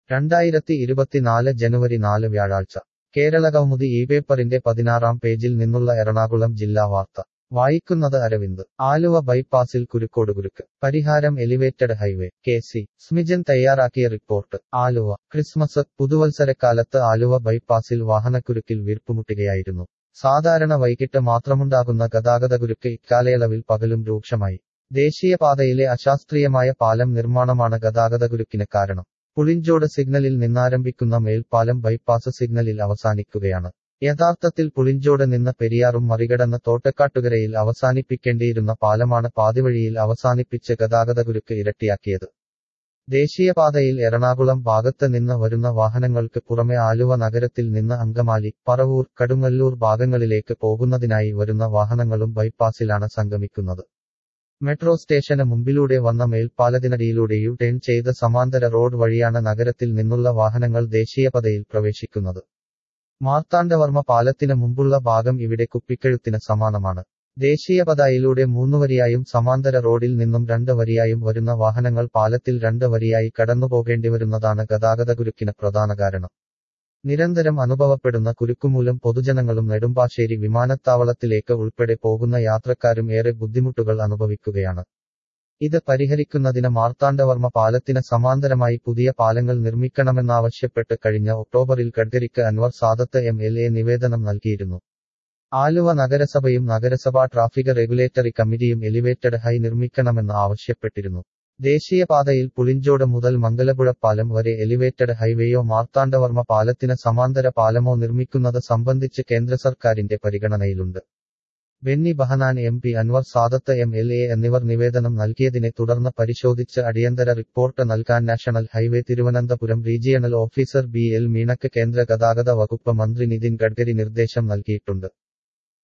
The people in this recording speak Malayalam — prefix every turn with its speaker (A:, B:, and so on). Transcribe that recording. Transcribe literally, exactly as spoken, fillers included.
A: രണ്ടായിരത്തി ഇരുപത്തിനാല് ജനുവരി നാല് വ്യാഴാഴ്ച കേരളകൗമുദി ഈ പേപ്പറിന്റെ പതിനാറാം പേജിൽ നിന്നുള്ള എറണാകുളം ജില്ലാ വാർത്ത വായിക്കുന്നത് അരവിന്ദ്. ആലുവ ബൈപ്പാസിൽ കുരുക്കോടുകുരുക്ക്, പരിഹാരം elevated highway. K C Smijan തയ്യാറാക്കിയ റിപ്പോർട്ട്. ആലുവ. ക്രിസ്മസ്, പുതുവത്സരക്കാലത്ത് ആലുവ ബൈപ്പാസിൽ വാഹനക്കുരുക്കിൽ വീർപ്പുമുട്ടുകയായിരുന്നു. സാധാരണ വൈകിട്ട് മാത്രമുണ്ടാകുന്ന ഗതാഗതക്കുരുക്ക് ഇക്കാലയളവിൽ പകലും രൂക്ഷമായി. ദേശീയപാതയിലെ അശാസ്ത്രീയമായ പാലം നിർമ്മാണമാണ് ഗതാഗതക്കുരുക്കിന് കാരണം. പുളിഞ്ചോട് സിഗ്നലിൽ നിന്നാരംഭിക്കുന്ന മേൽപ്പാലം ബൈപ്പാസ് സിഗ്നലിൽ അവസാനിക്കുകയാണ്. യഥാർത്ഥത്തിൽ പുളിഞ്ചോട് നിന്ന് പെരിയാറും മറികടന്ന് തോട്ടക്കാട്ടുകരയിൽ അവസാനിപ്പിക്കേണ്ടിയിരുന്ന പാലമാണ് പാതിവഴിയിൽ അവസാനിപ്പിച്ച് ഗതാഗതക്കുരുക്ക് ഇരട്ടിയാക്കിയത്. ദേശീയപാതയിൽ എറണാകുളം ഭാഗത്ത് നിന്ന് വരുന്ന വാഹനങ്ങൾക്ക് പുറമെ ആലുവ നഗരത്തിൽ നിന്ന് അങ്കമാലി, പറവൂർ, കടുങ്ങല്ലൂർ ഭാഗങ്ങളിലേക്ക് പോകുന്നതിനായി വരുന്ന വാഹനങ്ങളും ബൈപ്പാസിലാണ് സംഗമിക്കുന്നത്. മെട്രോ സ്റ്റേഷന് മുമ്പിലൂടെ വന്ന മേൽപ്പാലത്തിനടിയിലൂടെ യു ടേൺ ചെയ്ത് സമാന്തര റോഡ് വഴിയാണ് നഗരത്തിൽ നിന്നുള്ള വാഹനങ്ങൾ ദേശീയപാതയിൽ പ്രവേശിക്കുന്നത്. മാർത്താണ്ഡവർമ്മ പാലത്തിന് മുമ്പുള്ള ഭാഗം ഇവിടെ കുപ്പിക്കഴുത്തിന് സമാനമാണ്. ദേശീയപാതയിലൂടെ മൂന്നുവരിയായും സമാന്തര റോഡിൽ നിന്നും രണ്ട് വരിയായും വരുന്ന വാഹനങ്ങൾ പാലത്തിൽ രണ്ട് വരിയായി കടന്നുപോകേണ്ടിവരുന്നതാണ് ഗതാഗതക്കുരുക്കിന് പ്രധാന കാരണം. നിരന്തരം അനുഭവപ്പെടുന്ന കുരുക്കുമൂലം പൊതുജനങ്ങളും നെടുമ്പാശ്ശേരി വിമാനത്താവളത്തിലേക്ക് ഉൾപ്പെടെ പോകുന്ന യാത്രക്കാരും ഏറെ ബുദ്ധിമുട്ടുകൾ അനുഭവിക്കുകയാണ്. ഇത് പരിഹരിക്കുന്നതിന് മാർത്താണ്ഡവർമ്മ പാലത്തിന് സമാന്തരമായി പുതിയ പാലങ്ങൾ നിർമ്മിക്കണമെന്നാവശ്യപ്പെട്ട് കഴിഞ്ഞ ഒക്ടോബറിൽ ഗഡ്കരിക്ക് Anwar Sadath M L A നിവേദനം നൽകിയിരുന്നു. ആലുവ നഗരസഭയും നഗരസഭാ ട്രാഫിക് റെഗുലേറ്ററി കമ്മിറ്റിയും എലിവേറ്റഡ് ഹൈ നിർമ്മിക്കണമെന്ന് ആവശ്യപ്പെട്ടിരുന്നു. ദേശീയപാതയിൽ പുളിഞ്ചോട് മുതൽ മംഗലപുഴപ്പാലം വരെ എലിവേറ്റഡ് ഹൈവേയോ മാർത്താണ്ഡവർമ്മ പാലത്തിന് സമാന്തര പാലമോ നിർമ്മിക്കുന്നത് സംബന്ധിച്ച് കേന്ദ്ര സർക്കാരിന്റെ പരിഗണനയിലുണ്ട്. Benny Behanan M P, Anwar Sadath M L A എന്നിവർ നിവേദനം നൽകിയതിനെ തുടർന്ന് പരിശോധിച്ച് അടിയന്തര റിപ്പോർട്ട് നൽകാൻ national highway Thiruvananthapuram regional officer B L മീണക്ക് കേന്ദ്ര ഗതാഗത വകുപ്പ് മന്ത്രി നിതിൻ ഗഡ്കരി നിർദ്ദേശം നൽകിയിട്ടുണ്ട്.